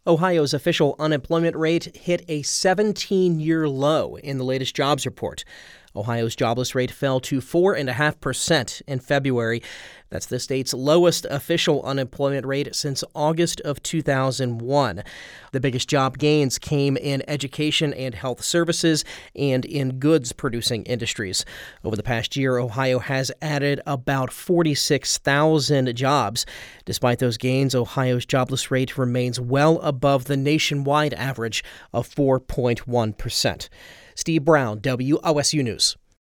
Ohio's official unemployment rate hit a 17-year low in the latest jobs report. Ohio's jobless rate fell to 4.5% in February. That's the state's lowest official unemployment rate since August of 2001. The biggest job gains came in education and health services and in goods-producing industries. Over the past year, Ohio has added about 46,000 jobs. Despite those gains, Ohio's jobless rate remains well above the nationwide average of 4.1%. Steve Brown, WOSU News.